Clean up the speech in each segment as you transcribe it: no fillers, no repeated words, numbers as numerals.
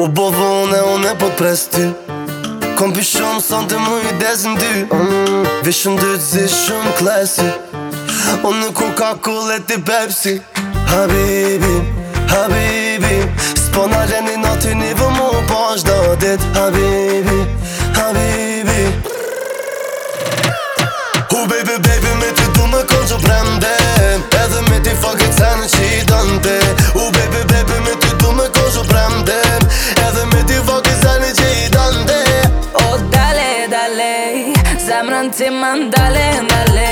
U bovone unë e po t'pres ty Kom pi shumë son të më i desin ty Vishën dy të zi shumë klasi Unë në Coca-Cola e ti Pepsi Habibi, Habibi S'po na leni nati një vë mu po ashtë do dit Habibi, Habibi Baby, baby, me ty du me konë që prende Edhe me ti fucking cene që i dënde baby, baby, me ty du me konë që prende Edhe me ti fucking cene që i dënde dale, dale Zemrën ti man dale, dale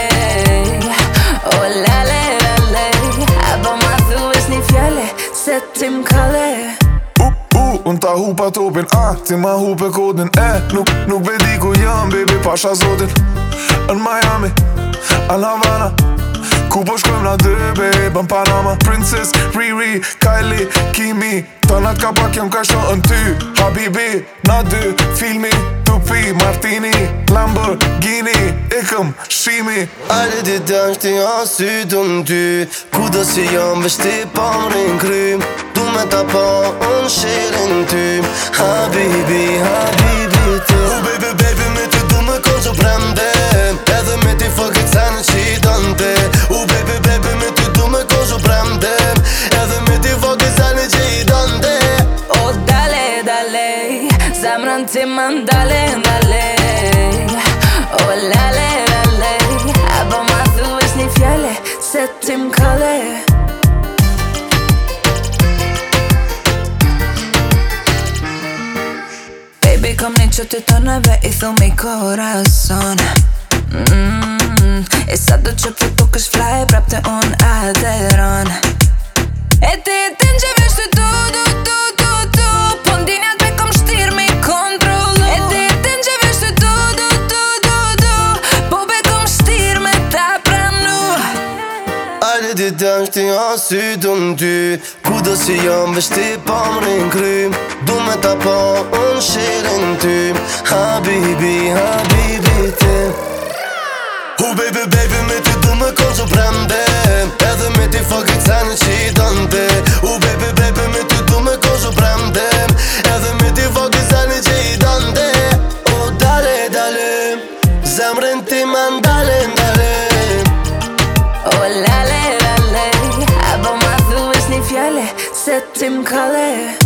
Lale, lale Apo ma thuesh një fjale Se ti m'kalle Unë ta hupa topin, ti ma hupe kodin Nuk vedi ku jam, baby, pasha zotin Në Miami, në Havana Ku po shkojmë na dy, babe, në Panama Princess, Riri, Kylie, Kimi Tonat ka pak jam ka shohën ty Habibi, na dy, filmi Tupi, Martini, Lamborghini Ikëm, shimi Ajde ti dënë shti asy du m'dy Kudo si jam vështi pa m'rin krym Du me ta pa unë shirin tym Habibi, Habibi ti baby, baby, me ty du me konë që prende Edhe me ti fucking cene që i dënde baby, baby, me ty du me konë që prende Edhe me ti fucking cene që i dënde dale, dale Zemrën ti man dale, dale Lale, lale Apo ma thuesh një fjale Se ti m'kalle Baby, kom një që të tonëve I thumi corazon E sa do që për tuk është flaj Prap të unë aderon E ti e të në që vesh të tu Po ndinjat me kom shtir me kontrolu E ti e të në që vesh të tu Po be kom shtir me ta pranu Ajde ti dënë shti asy du m'dy Kudo si jam vështi pa m'rin krym Du me ta pa unë shirin tym Habibi, Habibi ti baby, baby, me ty du me konë që prende Edhe me ti fucking cene që i dënde baby, baby, me ty du me konë që prende Edhe me ti fucking cene që i dënde dale, dale Zemrën ti man dale, dale Lale, lale Apo ma thuesh një fjale Se ti m'kalle